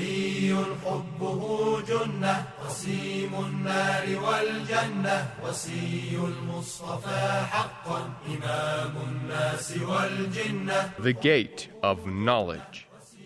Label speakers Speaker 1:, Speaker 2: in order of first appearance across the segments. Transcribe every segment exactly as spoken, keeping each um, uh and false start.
Speaker 1: علي حبه جنة قسيم النار والجنة وصي المصطفى حقا إمام الناس والجنة.
Speaker 2: The Gate of Knowledge.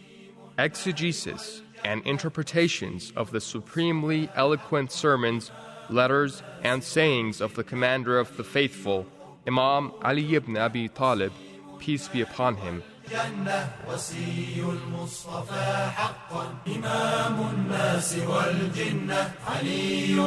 Speaker 2: Exegesis and interpretations of the supremely eloquent sermons, letters, and sayings of the Commander of the Faithful, Imam Ali ibn Abi Talib, peace be upon him.
Speaker 1: جنة وصي المصطفى حقا إمام الناس والجنة علي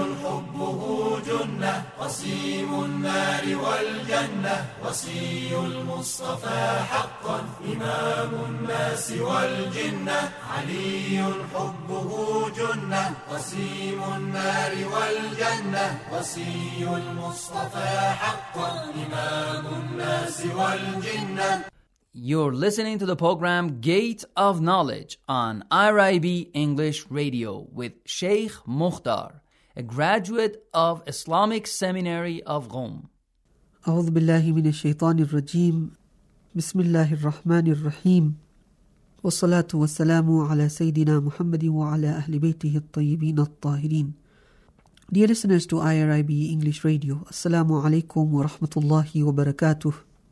Speaker 1: حبه جنة قسيم النار والجنة وصي المصطفى حقا إمام الناس والجنة علي حبه جنة قسيم النار والجنة وصي المصطفى حقا إمام الناس والجنة.
Speaker 3: You're listening to the program Gate of Knowledge on I R I B English Radio with Sheikh Mukhtar, a graduate of Islamic Seminary of Qom.
Speaker 4: أعوذ بالله من الشيطان الرجيم بسم الله الرحمن الرحيم والصلاة والسلام على سيدنا محمد وعلى أهل بيته الطيبين الطاهرين. Dear listeners to I R I B English Radio, Assalamu alaikum wa rahmatullahi wa barakatuh.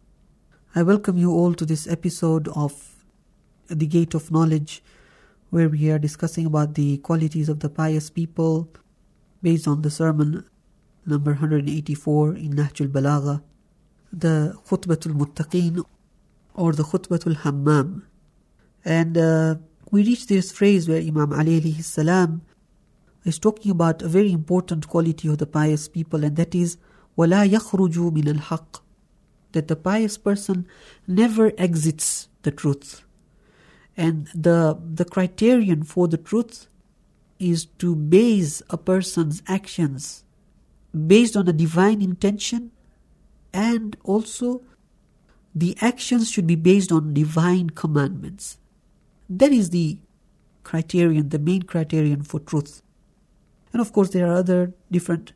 Speaker 4: I welcome you all to this episode of The Gate of Knowledge, where we are discussing about the qualities of the pious people based on the sermon number one hundred eighty-four in Nahjul Balagha, the Khutbatul Muttaqeen or the Khutbatul Hammam. And uh, we reach this phrase where Imam Ali alayhi salam is talking about a very important quality of the pious people, and that is وَلَا يَخْرُجُوا مِنَ الْحَقِّ, that the pious person never exits the truth. And the the criterion for the truth is to base a person's actions based on a divine intention, and also the actions should be based on divine commandments. That is the criterion, the main criterion for truth. And of course there are other different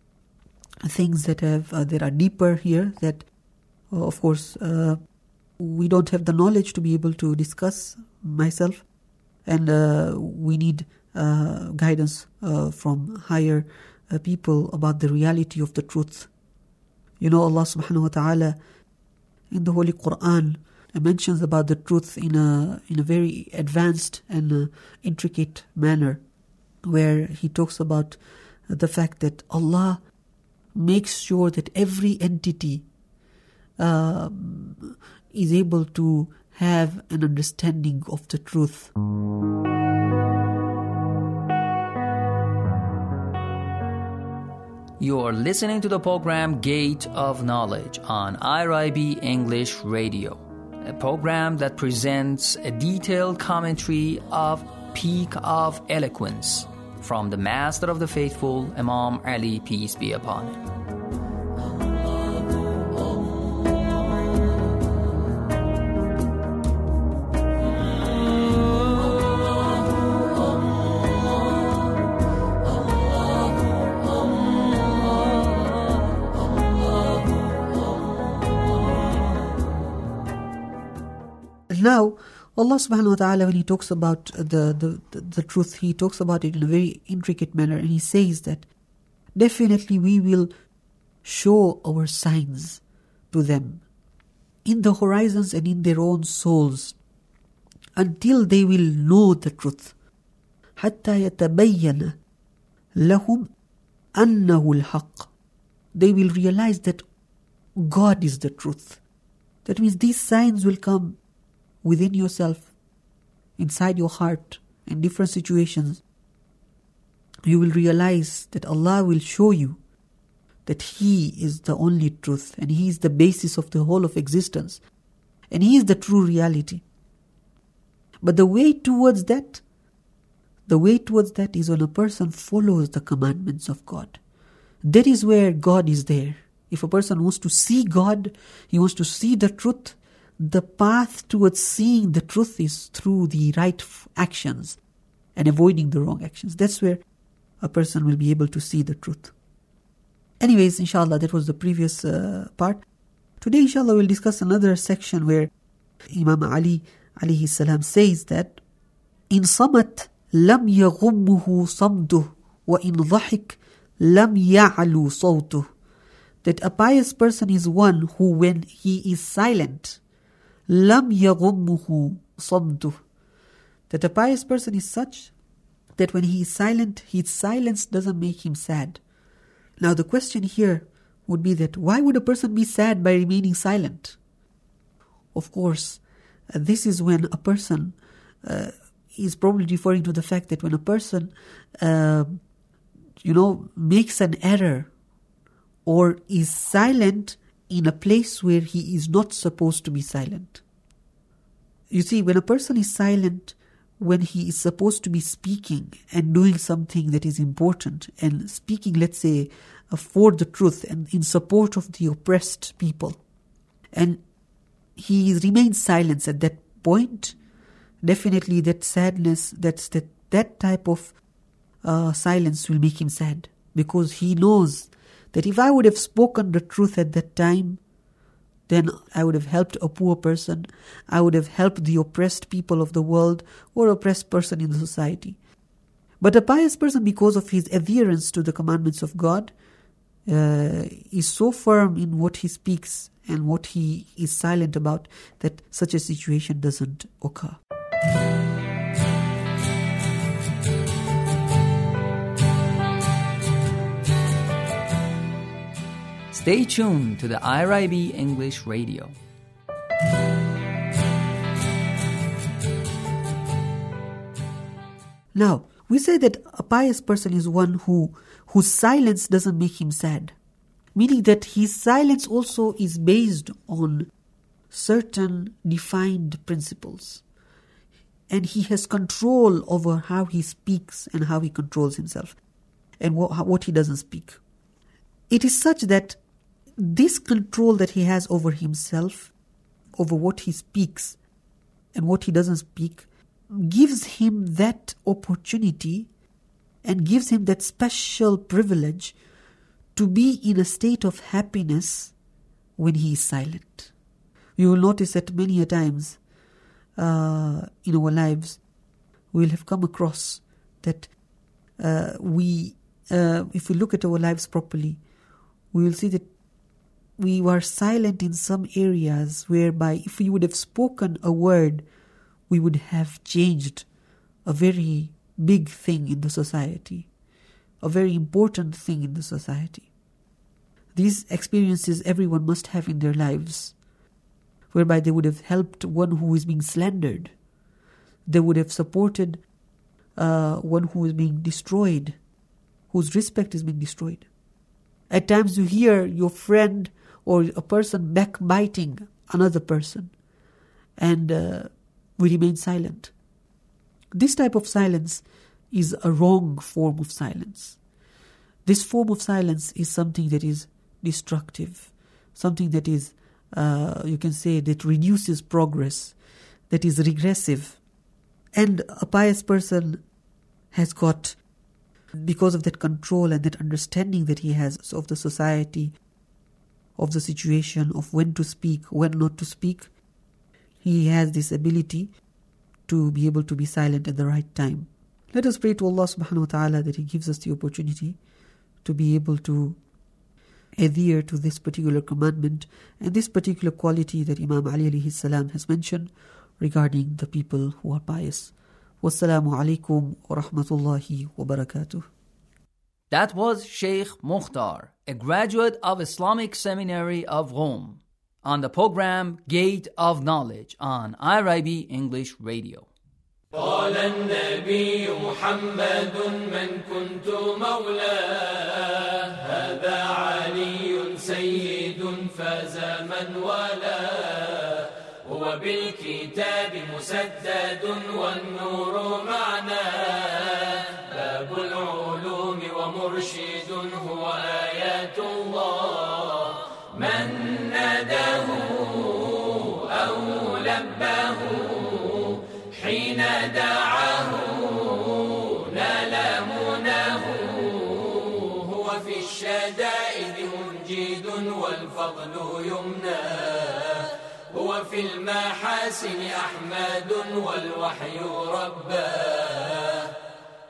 Speaker 4: things that have uh, that are deeper here that Uh, of course, uh, we don't have the knowledge to be able to discuss myself, and uh, we need uh, guidance uh, from higher uh, people about the reality of the truth. You know, Allah subhanahu wa ta'ala in the Holy Quran mentions about the truth in a in a very advanced and uh, intricate manner, where He talks about uh, the fact that Allah makes sure that every entity Uh, is able to have an understanding of the truth.
Speaker 3: You are listening to the program Gate of Knowledge on I R I B English Radio, a program that presents a detailed commentary of Peak of Eloquence from the Master of the Faithful, Imam Ali, peace be upon him.
Speaker 4: Now, Allah subhanahu wa ta'ala, when He talks about the, the, the, the truth, He talks about it in a very intricate manner, and He says that definitely we will show our signs to them in the horizons and in their own souls until they will know the truth. حَتَّى يَتَبَيَّنَ لَهُمْ أَنَّهُ الْحَقِّ. They will realize that God is the truth. That means these signs will come within yourself, inside your heart, in different situations. You will realize that Allah will show you that He is the only truth, and He is the basis of the whole of existence, and He is the true reality. But the way towards that, the way towards that is when a person follows the commandments of God. That is where God is there. If a person wants to see God, he wants to see the truth, the path towards seeing the truth is through the right actions and avoiding the wrong actions. That's where a person will be able to see the truth. Anyways, inshallah, that was the previous uh, part. Today, inshallah, we'll discuss another section where Imam Ali alayhi salam says that in samat لم يغمه صمته وإن ضحك لم يعلو صوته. That a pious person is one who, when he is silent, لم يغمه صمته. That a pious person is such that when he is silent, his silence doesn't make him sad. Now the question here would be that why would a person be sad by remaining silent? Of course, uh, this is when a person uh, is probably referring to the fact that when a person, uh, you know, makes an error or is silent in a place where he is not supposed to be silent. You see, when a person is silent, when he is supposed to be speaking and doing something that is important and speaking, let's say, uh, for the truth and in support of the oppressed people, and he remains silent at that point, definitely that sadness, that's that, that type of uh, silence will make him sad, because he knows that if I would have spoken the truth at that time, then I would have helped a poor person, I would have helped the oppressed people of the world or oppressed person in the society. But a pious person, because of his adherence to the commandments of God, uh, is so firm in what he speaks and what he is silent about that such a situation doesn't occur.
Speaker 3: Stay tuned to the I R I B English Radio.
Speaker 4: Now, we say that a pious person is one who whose silence doesn't make him sad, meaning that his silence also is based on certain defined principles, and he has control over how he speaks and how he controls himself and what, what he doesn't speak. It is such that this control that he has over himself, over what he speaks and what he doesn't speak, gives him that opportunity and gives him that special privilege to be in a state of happiness when he is silent. You will notice that many a times uh, in our lives we will have come across that uh, we, uh, if we look at our lives properly, we will see that we were silent in some areas whereby if we would have spoken a word, we would have changed a very big thing in the society, a very important thing in the society. These experiences everyone must have in their lives, whereby they would have helped one who is being slandered. They would have supported uh, one who is being destroyed, whose respect is being destroyed. At times you hear your friend or a person backbiting another person, and uh, we remain silent. This type of silence is a wrong form of silence. This form of silence is something that is destructive, something that is, uh, you can say, that reduces progress, that is regressive. And a pious person has got, because of that control and that understanding that he has of the society, of the situation, of when to speak, when not to speak, he has this ability to be able to be silent at the right time. Let us pray to Allah subhanahu wa ta'ala that He gives us the opportunity to be able to adhere to this particular commandment and this particular quality that Imam Ali alayhi salam has mentioned regarding the people who are pious. Wassalamu alaikum wa rahmatullahi wa barakatuh.
Speaker 3: That was Sheikh Mukhtar, a graduate of Islamic Seminary of Rome, on the program Gate of Knowledge on I R I B English Radio.
Speaker 1: قال النبي محمد من كنت مولاه هذا علي سيد فاز من والاه هو بالكتاب مسدد والنور معناه باب العلوم ومرشد هو آيات الله من ناداه أو لباه حين دعاه نال مناه هو في الشدائد منجد والفضل يمناه هو في المحاسن أحمد والوحي رباه